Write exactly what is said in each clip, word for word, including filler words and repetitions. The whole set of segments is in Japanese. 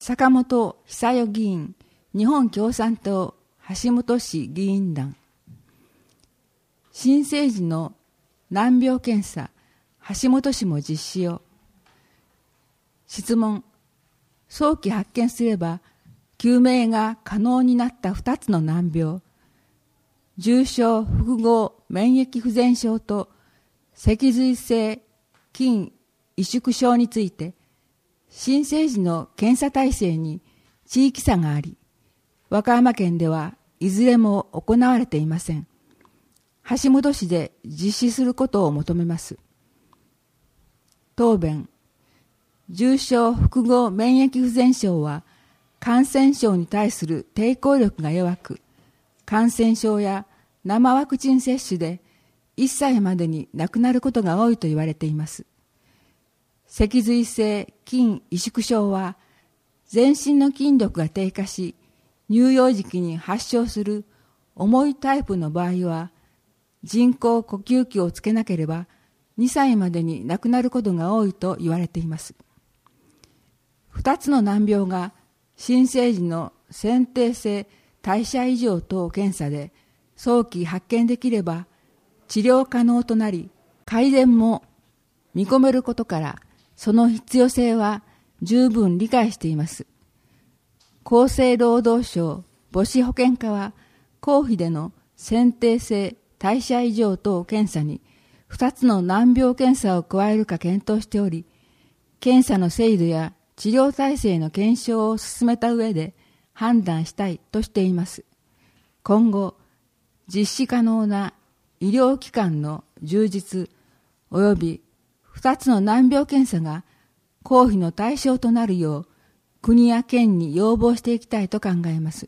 坂本久代議員、日本共産党橋本市議員団。新生児の難病検査、橋本市も実施を。質問。早期発見すれば救命が可能になったふたつの難病、重症複合免疫不全症と脊髄性筋萎縮症について、新生児の検査体制に地域差があり、和歌山県ではいずれも行われていません。橋本市で実施することを求めます。答弁。重症複合免疫不全症は感染症に対する抵抗力が弱く、感染症や生ワクチン接種でいっさいまでに亡くなることが多いと言われています。脊髄性筋萎縮症は全身の筋力が低下し、乳幼児期に発症する重いタイプの場合は、人工呼吸器をつけなければにさいまでに亡くなることが多いと言われています。二つの難病が新生児の先天性代謝異常等検査で早期発見できれば治療可能となり、改善も見込めることから、その必要性は十分理解しています。厚生労働省母子保健課は、公費での先天性代謝異常等検査に二つの難病検査を加えるか検討しており、検査の精度や治療体制の検証を進めた上で判断したいとしています。今後、実施可能な医療機関の充実及び二つの難病検査が公費の対象となるよう国や県に要望していきたいと考えます。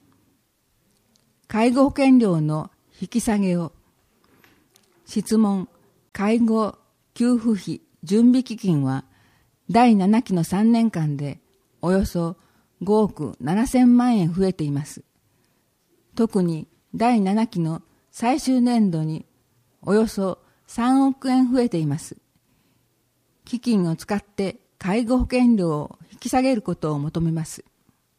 介護保険料の引き下げを。質問。介護給付費準備基金はだいななきのさんねんかんでおよそごおくななせんまんえん増えています。特にだいななきの最終年度におよそさんおくえん増えています。基金を使って介護保険料を引き下げることを求めます。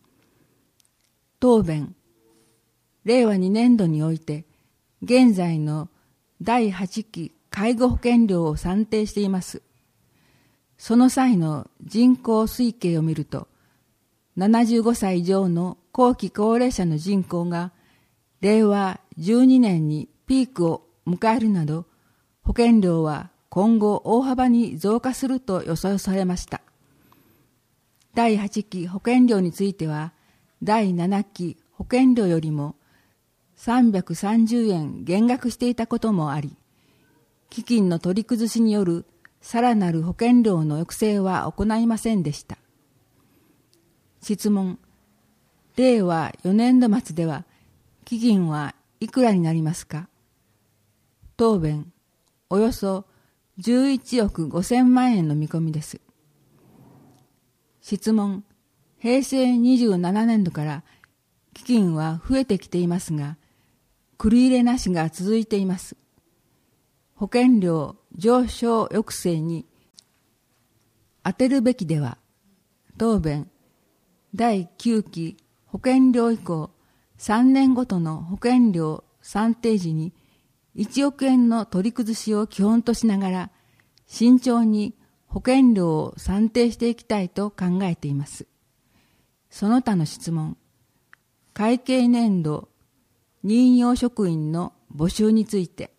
答弁。れいわにねんどにおいて現在のだいはちき介護保険料を算定しています。その際の人口推計を見ると、ななじゅうごさい以上の後期高齢者の人口がれいわじゅうにねんにピークを迎えるなど、保険料は今後大幅に増加すると予想されました。だいはちき保険料については、だいななき保険料よりもさんびゃくさんじゅうえん減額していたこともあり、基金の取り崩しによるさらなる保険料の抑制は行いませんでした。質問。れいわよねんど末では基金はいくらになりますか。答弁。およそじゅういちおくごせんまんえんの見込みです。質問。へいせいにじゅうななねんどから基金は増えてきていますが、繰り入れなしが続いています。保険料上昇抑制に充てるべきでは。答弁。だいきゅうき保険料以降さんねんごとの保険料算定時にいちおくえんの取り崩しを基本としながら、慎重に保険料を算定していきたいと考えています。その他の質問。会計年度任用職員の募集について。